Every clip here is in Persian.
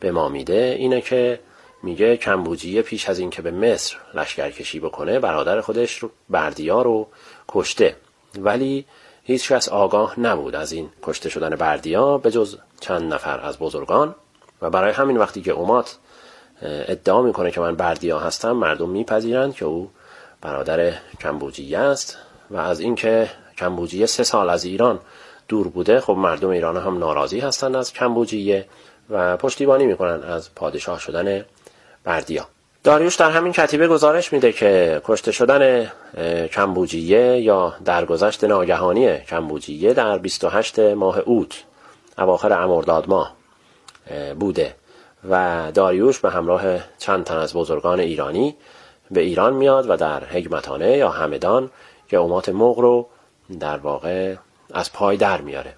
به ما میده اینه که میگه کمبوجیه پیش از این که به مصر لشکرکشی بکنه برادر خودش رو بردیا رو کشته، ولی هیچ کس آگاه نبود از این کشته شدن بردیا به جز چند نفر از بزرگان. و برای همین وقتی که اومات ادعا میکنه که من بردیا هستم، مردم میپذیرند که او برادر کمبوجیه است. و از این که کمبوجیه 3 سال از ایران دور بوده، خب مردم ایران هم ناراضی هستند از کمبوجیه و پشتیبانی میکنن از پادشاه شدن بردیا. داریوش در همین کتیبه گزارش میده که کشته شدن کمبوجیه یا درگذشت ناگهانی کمبوجیه در 28 ماه اوت اواخر مرداد ماه بوده و داریوش به همراه چند تن از بزرگان ایرانی به ایران میاد و در هگمتانه یا همدان که اومات مغ رو در واقع از پای در میاره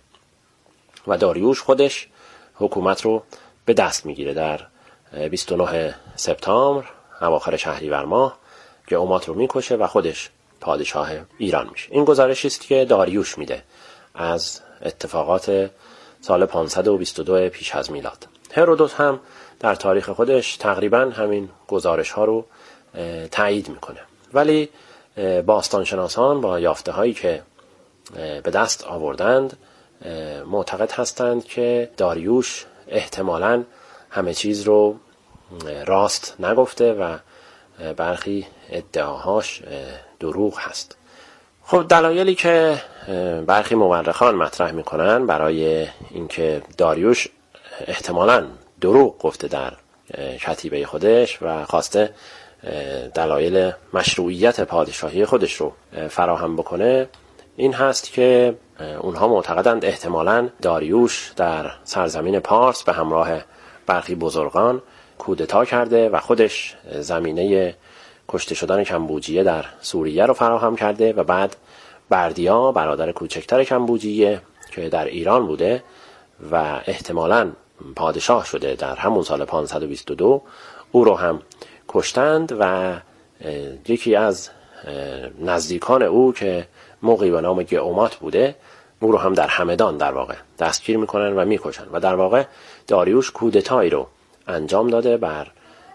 و داریوش خودش حکومت رو به دست میگیره در 29 سپتامبر اواخر شهریور ماه که اومات رو میکشه و خودش پادشاه ایران میشه. این گزارشی است که داریوش میده از اتفاقات سال 522 پیش از میلاد. هرودوت هم در تاریخ خودش تقریبا همین گزارش ها رو تایید میکنه، ولی باستانشناسان با یافته هایی که به دست آوردند معتقد هستند که داریوش احتمالاً همه چیز رو راست نگفته و برخی ادعاهاش دروغ هست. خب دلایلی که برخی مورخان مطرح میکنن برای اینکه داریوش احتمالاً دروغ گفته در کتیبه خودش و خواسته دلایل مشروعیت پادشاهی خودش رو فراهم بکنه این هست که اونها معتقدند احتمالاً داریوش در سرزمین پارس به همراه برخی بزرگان کودتا کرده و خودش زمینه کشته شدن کمبوجیه در سوریه رو فراهم کرده و بعد بردیا برادر کوچکتر کمبوجیه که در ایران بوده و احتمالاً پادشاه شده در همون سال 522 او رو هم کشتند و یکی از نزدیکان او که موقعی به نام گئومات بوده او رو هم در همدان در واقع دستگیر میکنن و میکشن و در واقع داریوش کودتایی رو انجام داده بر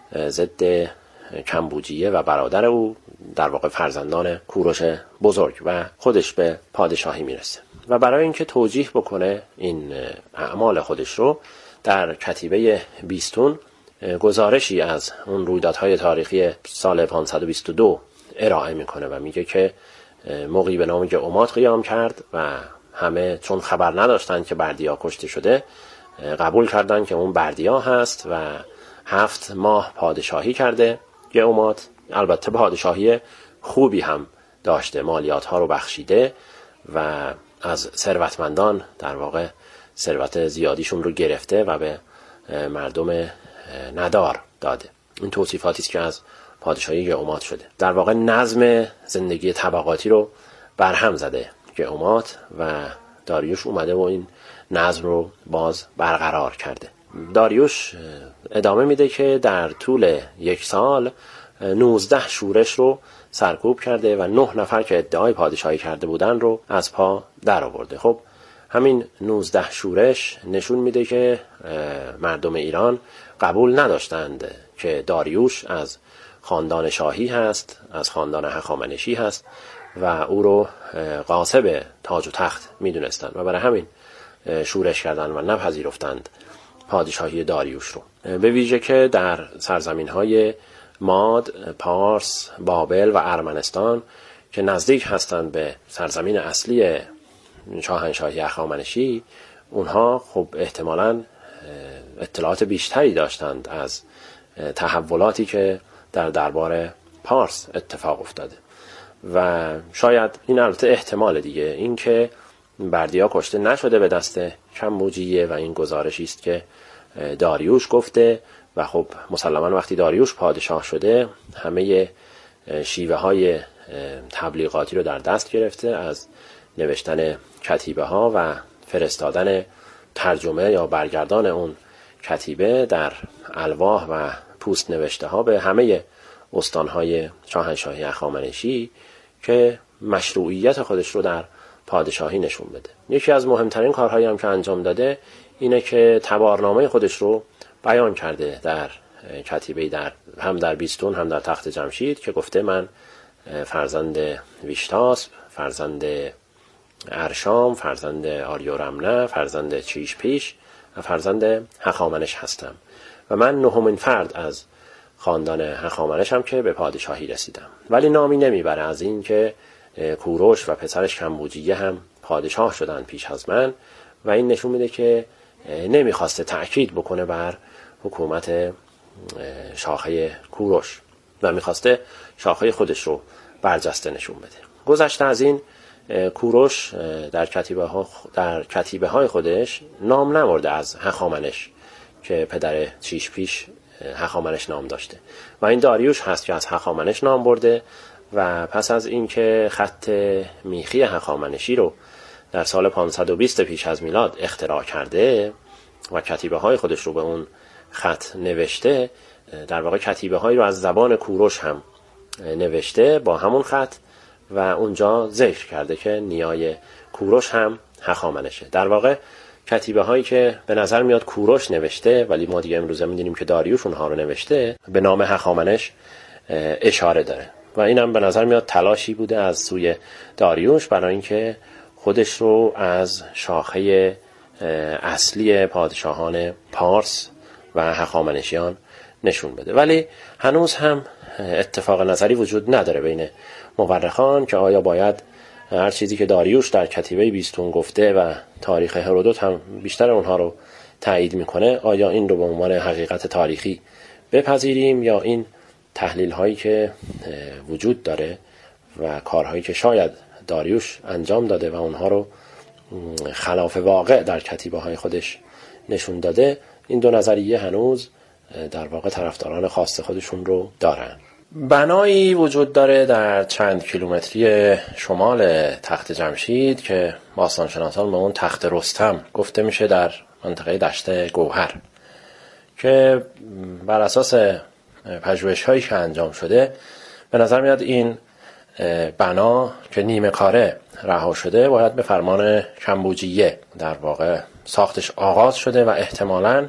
ضد کمبوجیه و برادر او در واقع فرزندان کوروش بزرگ و خودش به پادشاهی میرسه. و برای اینکه توجیه بکنه این اعمال خودش رو در کتیبه بیستون گزارشی از اون رویدادهای تاریخی سال 522 ارائه میکنه و میگه که موقعی به نام گئومات قیام کرد و همه چون خبر نداشتند که بردیا کشته شده قبول کردند که اون بردیا هست و 7 ماه پادشاهی کرده گئومات. البته پادشاهی خوبی هم داشته، مالیات ها رو بخشیده و از ثروتمندان در واقع ثروت زیادیشون رو گرفته و به مردم ندار داده. این توصیفاتی است که از پادشاهی گئومات شده. در واقع نظم زندگی طبقاتی رو برهم زده گئومات و داریوش اومده و این نظم رو باز برقرار کرده. داریوش ادامه میده که در طول 1 سال 19 شورش رو سرکوب کرده و 9 نفر که ادعای پادشاهی کرده بودن رو از پا در آورده. خب همین 19 شورش نشون میده که مردم ایران قبول نداشتند که داریوش از خاندان شاهی هست، از خاندان هخامنشی هست و او رو غاصب تاج و تخت میدونستند و برای همین شورش کردند و نپذیرفتند پادشاهی داریوش رو. به ویژه که در سرزمین‌های ماد، پارس، بابل و ارمنستان که نزدیک هستند به سرزمین اصلی شاهنشاهی هخامنشی، اونها خب احتمالاً اطلاعات بیشتری داشتند از تحولاتی که در دربار پارس اتفاق افتاده و شاید این البته احتمال دیگه این که بردیا کشته نشده به دست کمبوجیه و این گزارشی است که داریوش گفته و خب مسلماً وقتی داریوش پادشاه شده همه شیوه های تبلیغاتی رو در دست گرفته، از نوشتن کتیبه ها و فرستادن ترجمه یا برگردان اون کتیبه در الواح و پوست نوشته ها به همه استانهای شاهنشاهی هخامنشی که مشروعیت خودش رو در پادشاهی نشون بده. یکی از مهمترین کارهایی هم که انجام داده اینه که تبارنامه خودش رو بیان کرده در کتیبه هم در بیستون هم در تخت جمشید که گفته من فرزند ویشتاسپ، فرزند ارشام، فرزند آریورمنه، فرزند چیشپیش و فرزند هخامنش هستم و من نهمین فرد از خاندان هخامنشم که به پادشاهی رسیدم. ولی نامی نمیبره از این که کوروش و پسرش کمبوجیه هم پادشاه شدن پیش از من و این نشون میده که نمیخواسته تأکید بکنه بر حکومت شاخه کوروش و میخواسته شاخه خودش رو برجسته نشون بده. گذشته از این، کوروش در کتیبه های خودش نام نبرده از هخامنش که پدر چیشپیش هخامنش نام داشته و این داریوش هست که از هخامنش نام برده و پس از اینکه خط میخی هخامنشی رو در سال 520 پیش از میلاد اختراع کرده و کتیبه های خودش رو به اون خط نوشته، در واقع کتیبه هایی رو از زبان کوروش هم نوشته با همون خط و اونجا ذکر کرده که نیای کوروش هم هخامنشه. در واقع کتیبه هایی که به نظر میاد کوروش نوشته ولی ما دیگه امروزه میدونیم که داریوش اونها رو نوشته به نام هخامنش اشاره داره و اینم به نظر میاد تلاشی بوده از سوی داریوش برای اینکه خودش رو از شاخه اصلی پادشاهان پارس و هخامنشیان نشون بده. ولی هنوز هم اتفاق نظری وجود نداره بین مورخان که آیا باید هر چیزی که داریوش در کتیبه بیستون گفته و تاریخ هرودوت هم بیشتر اونها رو تایید میکنه، آیا این رو به عنوان حقیقت تاریخی بپذیریم یا این تحلیل هایی که وجود داره و کارهایی که شاید داریوش انجام داده و اونها رو خلاف واقع در کتیبه های خودش نشون داده، این دو نظریه هنوز در واقع طرفداران خاص خودشون رو دارن. بنایی وجود داره در چند کیلومتری شمال تخت جمشید که باستانشناسان به اون تخت رستم گفته میشه در منطقه دشت گوهر که بر اساس پژوهش هایی که انجام شده به نظر میاد این بنا که نیمه کاره رها شده باید به فرمان کمبوجیه در واقع ساختش آغاز شده و احتمالاً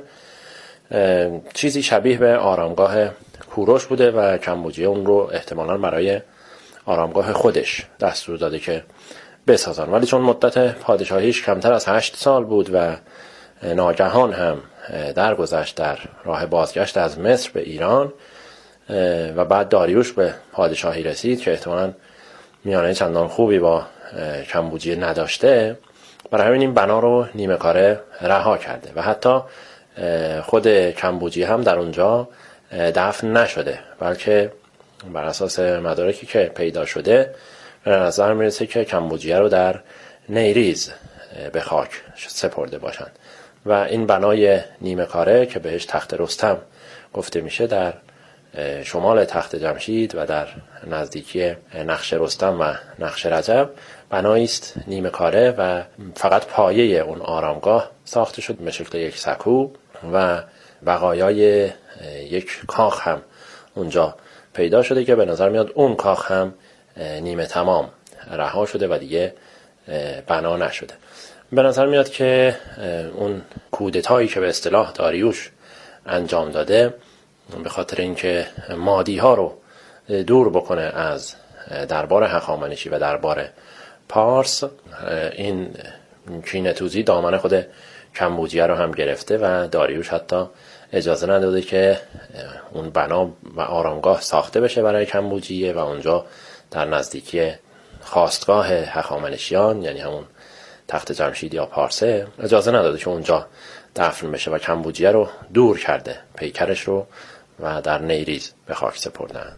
چیزی شبیه به آرامگاه کوروش بوده و کمبوجیه اون رو احتمالاً برای آرامگاه خودش دستور داده که بسازن. ولی چون مدت پادشاهیش کمتر از 8 سال بود و ناگهان هم درگذشت در راه بازگشت از مصر به ایران و بعد داریوش به پادشاهی رسید که احتمالاً میانه چندان خوبی با کمبوجیه نداشته، برای همین این بنا رو نیمه کاره رها کرده و حتی خود کمبوجیه هم در اونجا دفن نشده، بلکه بر اساس مدارکی که پیدا شده به نظر میرسه که کمبوجیه رو در نیریز به خاک سپرده باشند و این بنای نیمه کاره که بهش تخت رستم گفته میشه در شمال تخت جمشید و در نزدیکی نقش رستم و نقش رجب بنایی است نیمه کاره و فقط پایه اون آرامگاه ساخته شد به شکل یک سکو و بقایای یک کاخ هم اونجا پیدا شده که به نظر میاد اون کاخ هم نیمه تمام رها شده و دیگه بنا نشده. به نظر میاد که اون کودتایی که به اصطلاح داریوش انجام داده به خاطر اینکه مادی ها رو دور بکنه از دربار هخامنشی و دربار پارس، این کینه‌توزی دامن خود کمبوجیه رو هم گرفته و داریوش حتی اجازه نداده که اون بنا و آرامگاه ساخته بشه برای کمبوجیه و اونجا در نزدیکی خاستگاه هخامنشیان یعنی همون تخت جمشید یا پارسه اجازه نداده که اونجا دفن بشه و کمبوجیه رو دور کرده، پیکرش رو و در نیریز به خاک سپردند.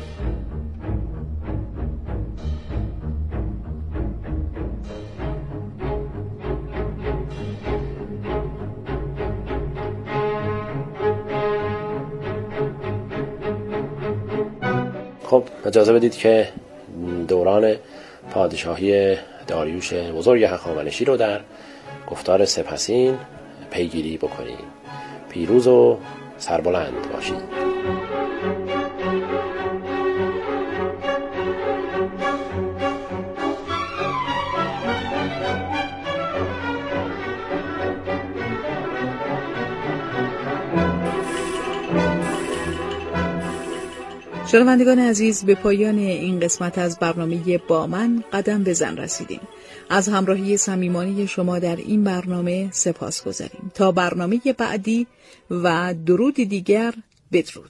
خب اجازه بدید که دوران پادشاهی داریوش بزرگ هخامنشی رو در گفتار سپسین پیگیری بکنیم. پیروز و سربلند باشید. شنوندگان عزیز، به پایان این قسمت از برنامه با من قدم بزن رسیدیم. از همراهی صمیمانه شما در این برنامه سپاسگزاریم. تا برنامه بعدی و درود دیگر، بدرود.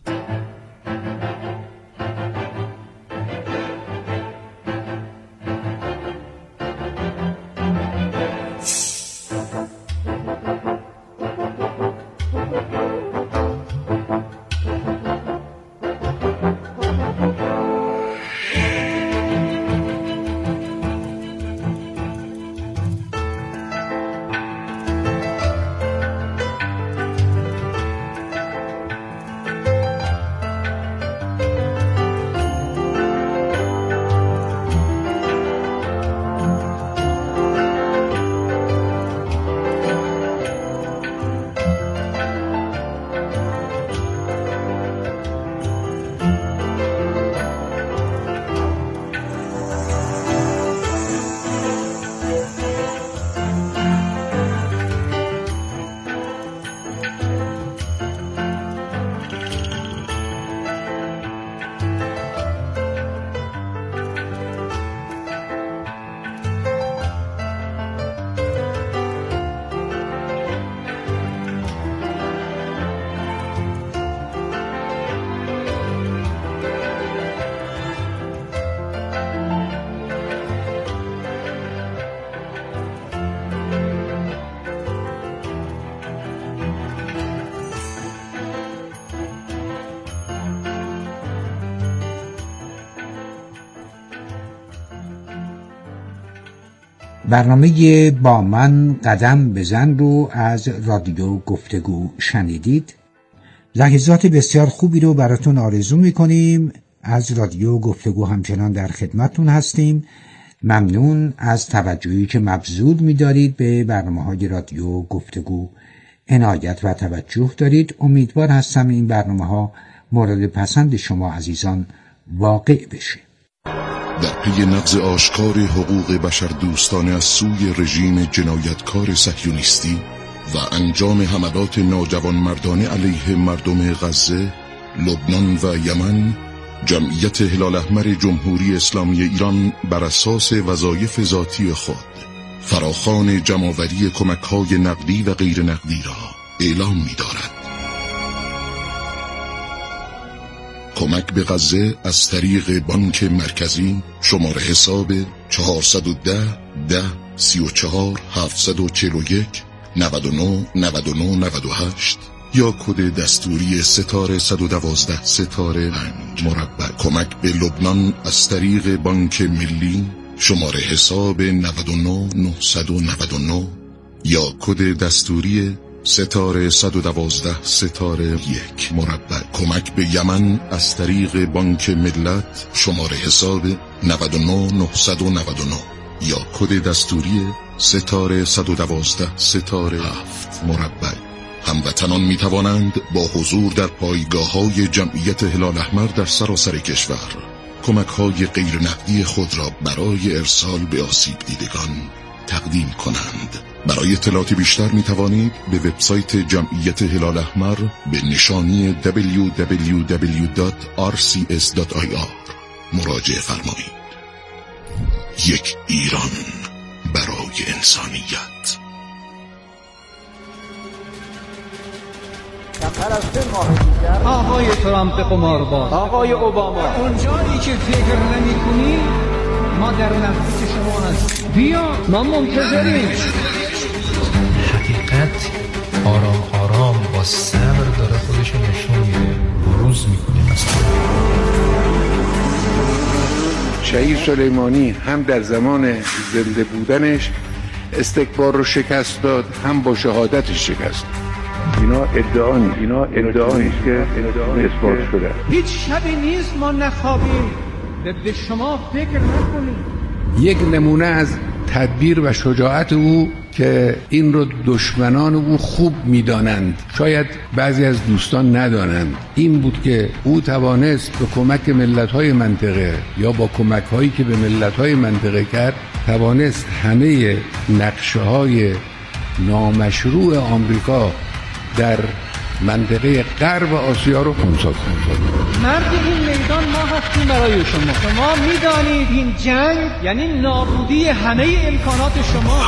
برنامه با من قدم بزن رو از رادیو گفتگو شنیدید. لحظات بسیار خوبی رو براتون آرزو میکنیم. از رادیو گفتگو همچنان در خدمتتون هستیم. ممنون از توجهی که مبذول می‌دارید به برنامه‌های رادیو گفتگو. عنایت و توجه دارید. امیدوار هستم این برنامه‌ها مورد پسند شما عزیزان واقع بشه. در پی نقض آشکار حقوق بشر دوستانه از سوی رژیم جنایتکار صهیونیستی و انجام حملات ناجوانمردانه علیه مردم غزه، لبنان و یمن، جمعیت هلال احمر جمهوری اسلامی ایران بر اساس وظایف ذاتی خود فراخوان جمع‌آوری کمک‌های نقدی و غیر نقدی را اعلام می‌دارد. کمک به غزه از طریق بانک مرکزی شماره حساب 410 10 34 741 99 99 98 یا کد دستوری ستاره 112 ستاره 5 مربع. کمک به لبنان از طریق بانک ملی شماره حساب 99 999 یا کد دستوری ستاره 112 ستاره 1 مربع. کمک به یمن از طریق بانک ملت شماره حساب 99 999 یا کد دستوری ستاره 112 ستاره 7 مربع. هموطنان می توانند با حضور در پایگاه‌های جمعیت هلال احمر در سراسر کشور کمک‌های غیر نقدی خود را برای ارسال به آسیب دیدگان تقدیم کنند. برای اطلاعات بیشتر می توانید به وبسایت جمعیت هلال احمر به نشانی www.rcs.ir مراجعه فرمایید. یک ایران برای انسانیت. آقای ترامپ قمارباز، آقای اوباما، اونجایی که فکر نمی کنی ما در نزدیک شما هست. بیا، ما منتظریم. حقیقت آرام آرام با صبر داره خودش نشون میده، بروز میکنه. مثلا شهید سلیمانی هم در زمان زنده بودنش استکبار رو شکست داد، هم با شهادتش شکست. اینا ادعا نیست که اثبات شده. هیچ شبی نیست ما نخوابیم به شما فکر نکنیم. یک نمونه از تدبیر و شجاعت او که این رو دشمنان او خوب می‌دانند، شاید بعضی از دوستان ندانند، این بود که او توانست به کمک ملت‌های منطقه یا با کمک‌هایی که به ملت‌های منطقه کرد، توانست همه نقشه‌های نامشروع آمریکا در منطقه غرب آسیا رو خنثی کنه. مرد این میدان ما هستیم برای شما میدانید این جنگ یعنی نابودی همه امکانات شما.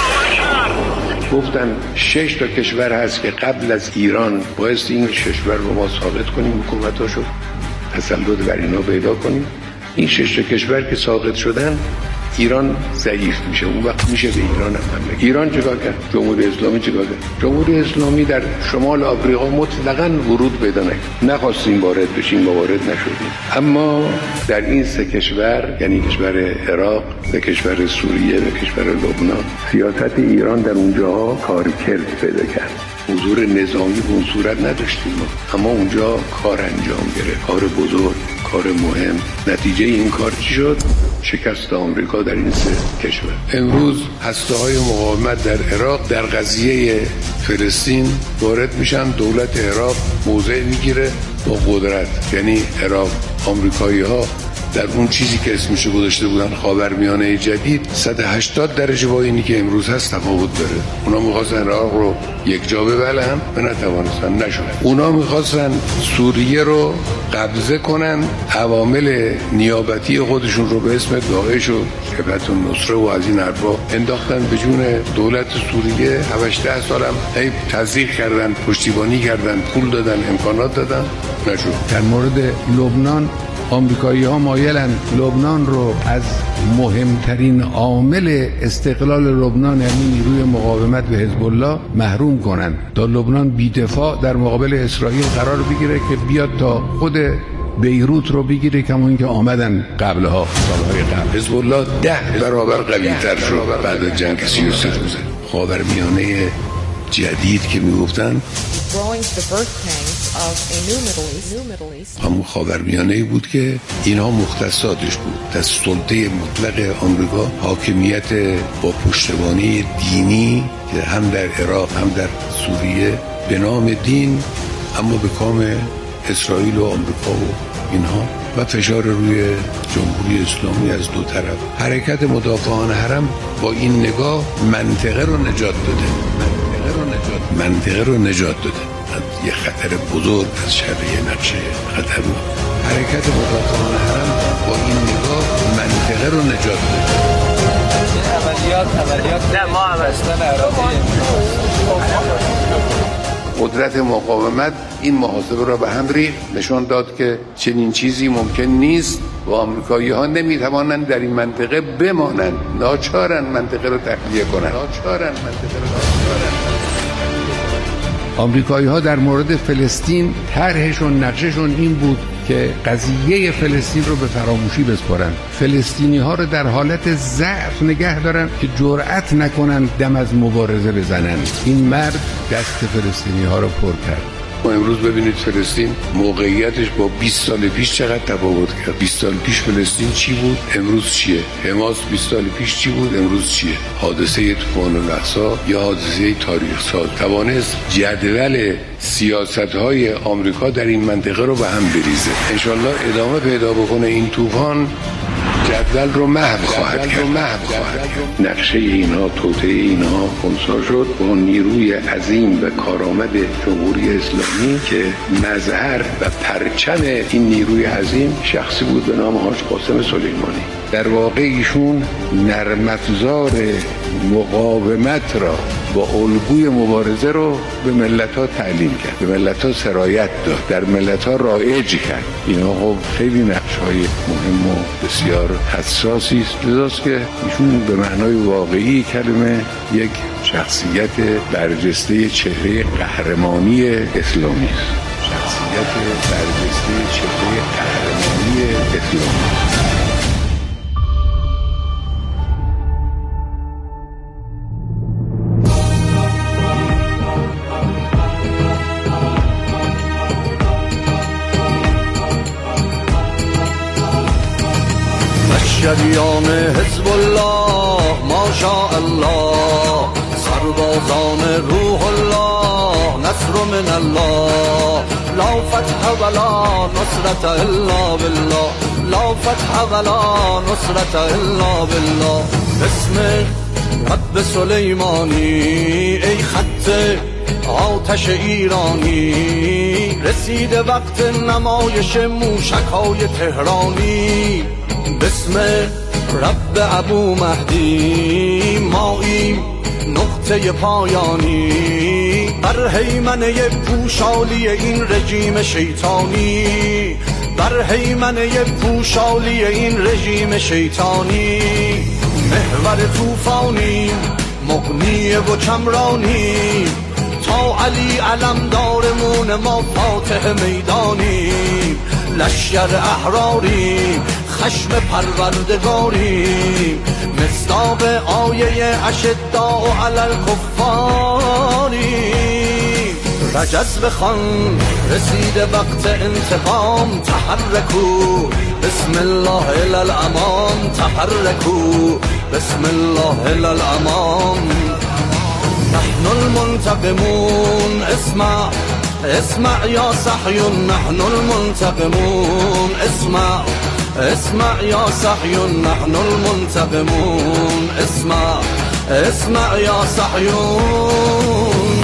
گفتن 6 تا کشور هست که قبل از ایران باعث این کشور رو ما ثابت کنیم، حکومتاشو تسلط بر اینا پیدا کنیم. این 6 تا کشور که ساقط شدن ایران ضعیف میشه، اون وقت میشه به ایران هم حمله. ایران چیکار کرد؟ جمهوری اسلامی چیکار کرد؟ جمهوری اسلامی در شمال آفریقا مطلقاً ورود پیدا نکرد. نخواستیم وارد بشیم و وارد نشدیم. اما در این 3 کشور، یعنی کشور عراق، و کشور سوریه و کشور لبنان، سیاست ایران در اونجاها کارکرد پیدا کرد. حضور نظامی به اون صورت نداشتیم، اما اونجا کار انجام گرفت، کار بزرگ، کار مهم. نتیجه این کار چی شد؟ شکست آمریکا در این 3 کشور. امروز هسته‌های مقاومت در عراق در قضیه فلسطین وارد میشن، دولت عراق موضع میگیره با قدرت. یعنی عراق، آمریکایی‌ها در اون چیزی که اسمشو گذاشته بودن خاورمیانه جدید 180 درجه با اینی که امروز هست تفاوت داره. اونا می‌خواستن عراق رو یک جا ببلن و نتوانستن، نشد. اونا می‌خواستن سوریه رو قبضه کنن، عوامل نیابتی خودشون رو به اسم داعش و جبهت النصره و از این حرفا انداختن به جون دولت سوریه. 7-8 سالم هی تزریق کردن، پشتیبانی کردن، پول دادن، امکانات دادن، نشد. در مورد لبنان آمریکایی‌ها مایلن لبنان رو از مهمترین عامل استقلال لبنان، یعنی نیروی مقاومت به حزب الله، محروم کنن تا لبنان بی‌دفاع در مقابل اسرائیل قرار بگیره که بیاد تا خود بیروت رو بگیره، کما اینکه آمدن قبلها، سالهای قبل. حزب الله 10 برابر قوی‌تر شد بعد از جنگ 33 روزه. خاورمیانه جدید که میگفتن همون خاورمیانه‌ای بود که اینها مختصاتش بود. در سلطه مطلق آمریکا حاکمیت با پشتیبانی دینی که هم در عراق هم در سوریه به نام دین، اما به کام اسرائیل و آمریکا و اینها، و فشار روی جمهوری اسلامی از دو طرف. حرکت مدافعان حرم با این نگاه منطقه رو نجات داده، منطقه رو نجات داده. یه خطر بزرگ از شر یه نقشه خطر بود. حرکت مدافعان حرم با این نگاه منطقه رو نجات داده. عملیات نه ما قدرت مقاومت این محاسبه را به هم ریخت، نشان داد که چنین چیزی ممکن نیست و آمریکایی‌ها نمی‌توانند در این منطقه بمانند، ناچارن منطقه رو تخلیه کنند. آمریکایی‌ها در مورد فلسطین طرحشون، نقششون این بود که قضیه فلسطین رو به فراموشی بسپارن، فلسطینی‌ها رو در حالت ضعف نگه دارن که جرأت نکنن دم از مبارزه بزنن. این مرد دست فلسطینی‌ها رو پر کرد. ما امروز ببینید فلسطین موقعیتش با 20 سال پیش چقدر تفاوت کرد. 20 سال پیش فلسطین چی بود؟ امروز چیه؟ حماس 20 سال پیش چی بود؟ امروز چیه؟ حادثه طوفان الاقصی یا حادثه تاریخ ساز توانست جدول سیاست‌های آمریکا در این منطقه رو به هم بریزه. انشالله ادامه پیدا بکنه این طوفان، جدول رو محو خواهد کرد. نقشه اینها، توطئه اینها خنثی شد با نیروی عظیم و کارآمد جمهوری اسلامی که مظهر و پرچم این نیروی عظیم شخصی بود به نام حاج قاسم سلیمانی. در واقع ایشون نرم افزار مقاومت را با الگوی مبارزه رو به ملت‌ها تعلیم کرد، به ملت‌ها سرایت داد، در ملت‌ها رایج کرد. اینا خب خیلی نقش‌های مهم و بسیار حساسی است، لذاست که ایشون به معنای واقعی کلمه یک شخصیت برجسته چهره قهرمانی اسلامی است. شخصیت برجسته چهره قهرمانی اسلامی. شریان حزب الله ماشاء الله، سربازان روح الله نصر من الله، لا فتح ولا نصرت الا بالله، لا فتح ولا نصرت الا بالله. اسم رب سلیمانی ای خط آتش ایرانی، رسیده وقت نمایش موشک‌های تهرانی. بسم رب ابو مهدی ماییم نقطه پایانی، بر هیمنه پوشالی این رژیم شیطانی، بر هیمنه پوشالی این رژیم شیطانی. محور طوفانی مغنی و کمرانی، تا علی علمدارمون ما فاتح میدانی. لشکر احراری خشم پروردگاری، مصداق آیه اشداء علی الکفاری. رجز بخوان رسیده وقت انتقام، تحرکو بسم الله الی الامام، تحرکو بسم الله الی الامام. نحن المنتقمون اسمع اسمع یا صحیون، نحن المنتقمون اسمع اسمع یا صحیون، نحن المنتقمون اسمع اسمع یا صحیون.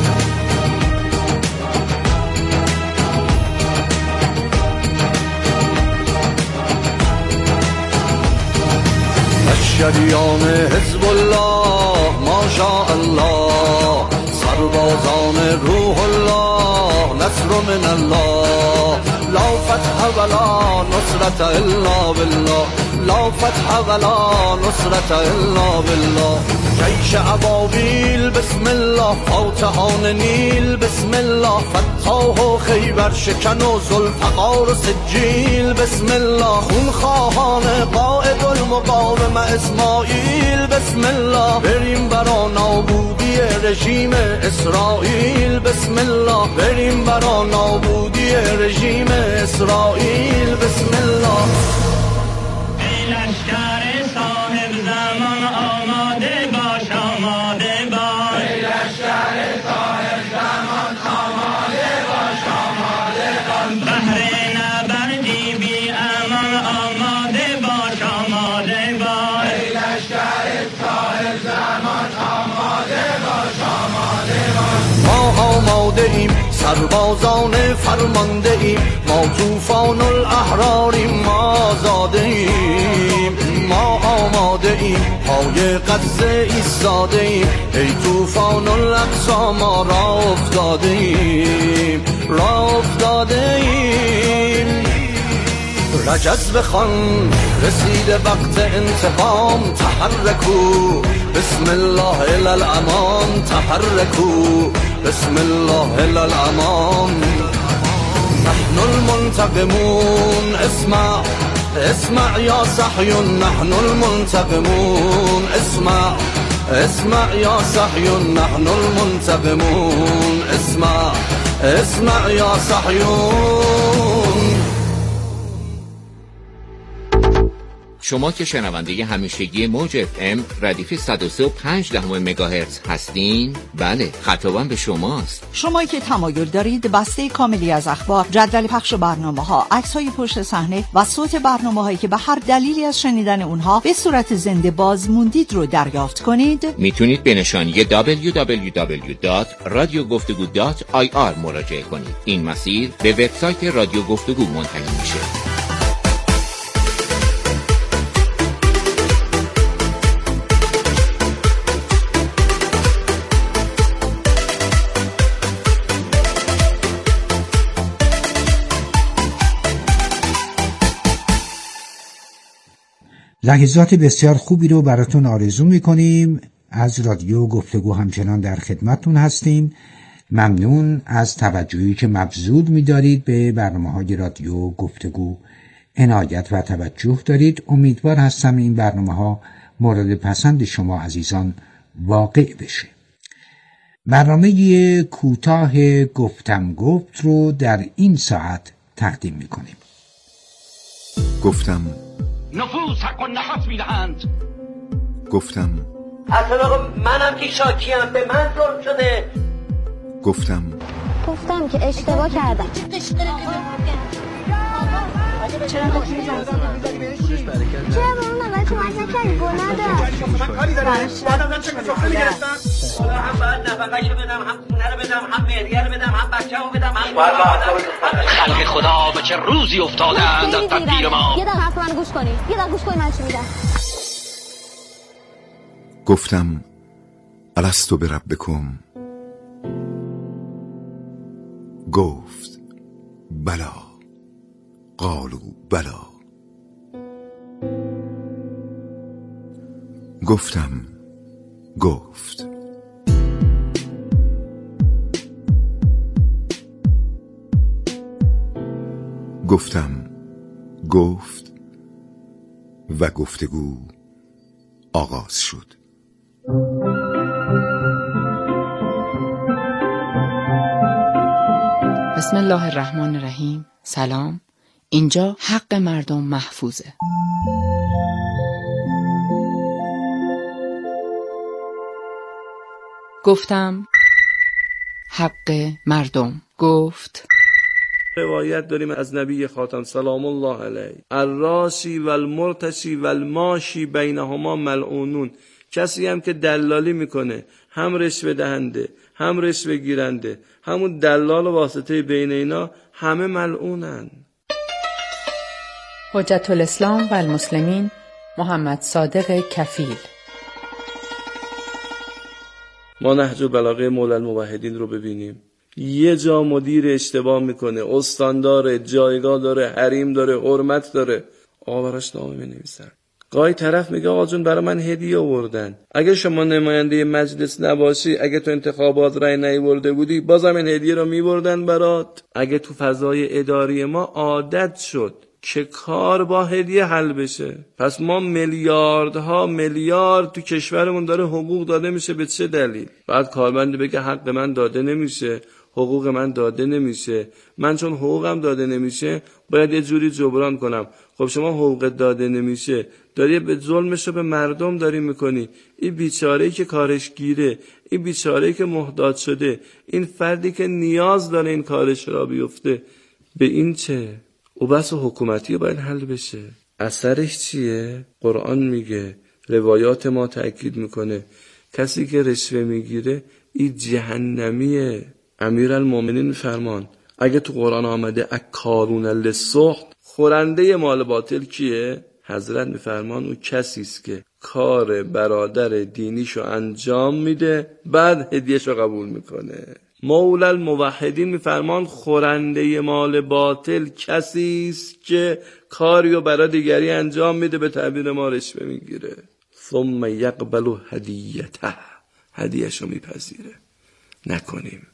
شریان حزب الله ماشاء الله، سربازان روح الله نصر من الله. لا فتح ولا نصرت الا بالله، لا فتح ولا نصرت الا بالله. جیش ابابیل بسم الله، فاتحان نیل بسم الله، فتاح و خیبر شکن و ذوالفقار و سجیل بسم الله. خونخواهان قائد المقاومه اسماعیل بسم الله، بریم برا نابودی رژیم اسرائیل بسم الله، بریم برا نابودی رژیم اسرائیل بسم الله. ای لشکر صاحب زمان آماده باش، آماده باش. ای لشکر صاحب زمان آماده باش، آماده باش. بهر نبردی بی امان آماده باش، آماده باش. ای لشکر صاحب زمان آماده باش، آماده باش. ما آماده ایم سربازان فرمانده ایم، ما طوفان الاحراریم، ما آزاده ایم. ما آماده ایم پای غزه ایستاده ایم، ای طوفان الاقصی ما را افتاده ایم، را افتاده ایم. رجز بخوان رسیده وقت انتقام، تحرکو بسم الله الی الامام، تحرکو بسم الله الی الامام. نحن المنتقمون اسمع اسمع یا صحیون، نحن المنتقمون اسمع اسمع یا صحیون، نحن المنتقمون اسمع اسمع یا صحیون. شما که شنونده همیشگی موج FM ردیف 103.5 مگاهرتز هستین، بله خطابم به شماست. شما که تمایل دارید بسته کاملی از اخبار، جدول پخش برنامه‌ها، عکس‌های پشت صحنه و صوت برنامه‌هایی که به هر دلیلی از شنیدن اونها به صورت زنده باز موندید رو دریافت کنید، میتونید به نشانی www.radiogoftego.ir مراجعه کنید. این مسیر به وبسایت رادیو گفتگو منتهی میشه. لحظات بسیار خوبی رو براتون آرزو میکنیم. از رادیو گفتگو همچنان در خدمتتون هستیم. ممنون از توجهی که مبذول می‌دارید به برنامه‌های رادیو گفتگو. عنایت و توجه دارید. امیدوار هستم این برنامه‌ها مورد پسند شما عزیزان واقع بشه. برنامه کوتاه گفتم گفت رو در این ساعت تقدیم می‌کنیم. گفتم نفوس حق و نفس میدهند. گفتم اصلا منم که شاکیم، به من ظلم شده. گفتم که اشتباه کردم. چرا به پول زنگ زدم؟ چرا به اون نوبت کمک نکردی؟ گناه داشت. کاری دارم. بعدم چه کسافه میگرفتم؟ حالا هم باید نفقه‌شو بدم، هم خونه رو بدم، هم مهریه رو بدم، هم بچه‌مو بدم، هم خلق خدا به چه روزی افتادند از تدبیر ما. یه دقیقه حرف منو گوش کنی. یه دقیقه گوش کنی من چی میگم. گفتم الستو بربکم. گفت بلا. قالوا بلا. گفتم گفت. گفتم گفت و گفتگو آغاز شد. بسم الله الرحمن الرحیم. سلام. اینجا حق مردم محفوظه. گفتم حق مردم. گفت روایت داریم از نبی خاتم سلام الله علیه: الراشی و المرتشی و الماشی بینهما ملعونون. کسی هم که دلالی میکنه، هم رشوه دهنده هم رشوه گیرنده، همون دلال و واسطه بین اینا، همه ملعونن. حجت الاسلام و المسلمین محمد صادق کفیل. ما نهج البلاغه مولی الموحدین رو ببینیم. یه جا مدیر اشتباه میکنه، استان داره، جایگاه داره، حریم داره، حرمت داره، آقا براش نامه مینویسن. گاهی طرف میگه آقا جون برای من هدیه آوردن. اگه شما نماینده مجلس نباشی، اگه تو انتخابات رای نیاورده بودی، بازم این هدیه رو میبردن برات. اگه تو فضای اداری ما عادت شد که کار با هدیه حل بشه، پس ما میلیاردها میلیارد تو کشورمون داره حقوق داده میشه. به چه دلیل؟ بعد کارمند بگه حق من داده نمیشه، حقوق من داده نمیشه، من چون حقوقم داده نمیشه باید یه جوری جبران کنم. خب شما حقوق داده نمیشه، داری به ظلمشو به مردم داری میکنی. این بیچاره‌ای که کارش گیره، این بیچاره‌ای که محتاج شده، این فردی که نیاز داره این کارش را بیفته، به این چه؟ و بس حکومتی باید حل بشه. اثرش چیه؟ قرآن میگه، روایات ما تأکید میکنه، کسی که رشوه میگیره این جهنمیه. امیرالمومنین فرمان اگه تو قرآن آمده اکارون للسحت، خورنده مال باطل کیه؟ حضرت میفرمان او کسی است که کار برادر دینیشو انجام میده بعد هدیهشو قبول میکنه. مولا الموحدین میفرمان خورنده مال باطل کسی است که کاریو برای دیگری انجام میده، به تعبیر ما رشوه میگیره. ثم یقبل هدیته، هدیهشو میپذیره. نکنیم.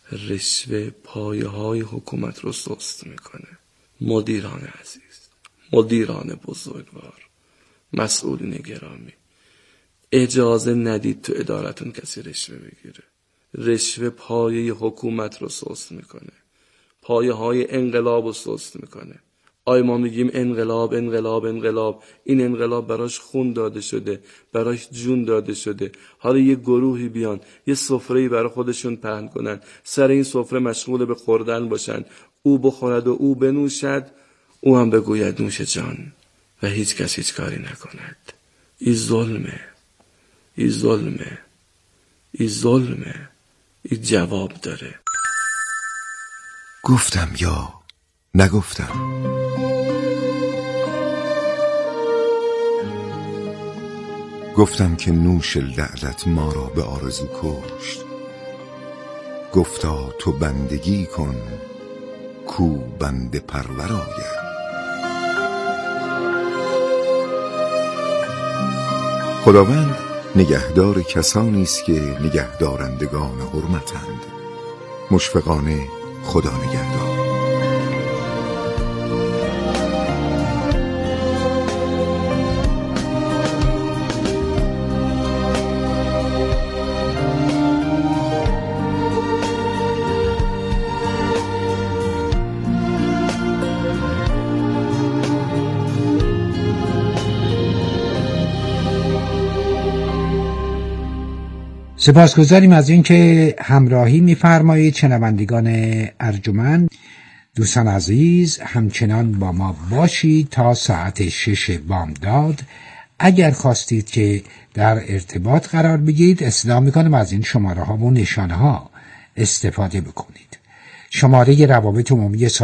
رشوه پایه های حکومت رو سست میکنه. مدیران عزیز، مدیران بزرگوار، مسئولین گرامی، اجازه ندید تو ادارتون کسی رشوه بگیره. رشوه پایه حکومت رو سست میکنه، پایه های انقلاب رو سست میکنه. آی ما میگیم انقلاب انقلاب انقلاب، این انقلاب براش خون داده شده، براش جون داده شده. حالا یه گروهی بیان یه سفره‌ای برای خودشون پهن کنن، سر این سفره مشغول به خوردن باشن، او بخورد و او بنوشد، او هم بگوید نوش جان و هیچ کس هیچ کاری نکند. این ظلمه، این ظلمه، این ظلمه، این جواب داره. گفتم یا نگفتم. گفتم که نوش لعلت ما را به آرزو کشت. گفتا تو بندگی کن کو بنده پرور آید. خداوند نگهدار کسانی است که نگهدارندگان حرمتند. مشفقانه خدا نگهدار. سپاسگزاریم از اینکه همراهی می‌فرمایید شنوندگان ارجمند. دوستان عزیز همچنان با ما باشید تا ساعت 6 بامداد. اگر خواستید که در ارتباط قرار بگیرید استدعا میکنم از این شماره ها و نشانه ها استفاده بکنید. شماره روابط عمومی